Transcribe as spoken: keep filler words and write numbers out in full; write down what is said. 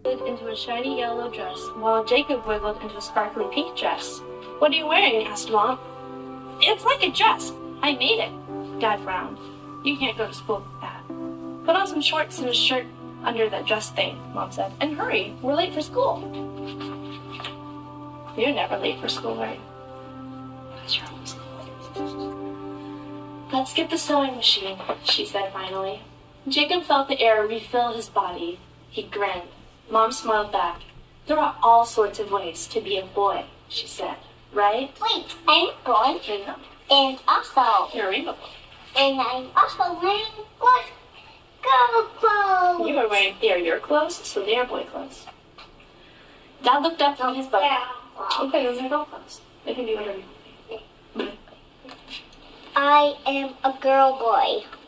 into a shiny yellow dress, while Jacob wiggled into a sparkly pink dress. "What are you wearing?" asked Mom. "It's like a dress. I made it." Dad frowned. "You can't go to school with that. Put on some shorts and a shirt under that dress thing," Mom said. "And hurry, we're late for school." "You're never late for school, right?" "Because you're always late." "Let's get the sewing machine," she said finally. Jacob felt the air refill his body. He grinned. Mom smiled back. "There are all sorts of ways to be a boy," she said. "Right?" Wait, I'm a boy. Rainbow. And also, You're a rainbow boy. and I'm also wearing what? Girl clothes. You are wearing, they are your clothes, so they are boy clothes. Dad looked up from his book. Yeah. Okay, those are girl clothes. They can be whatever you want. I am a girl boy.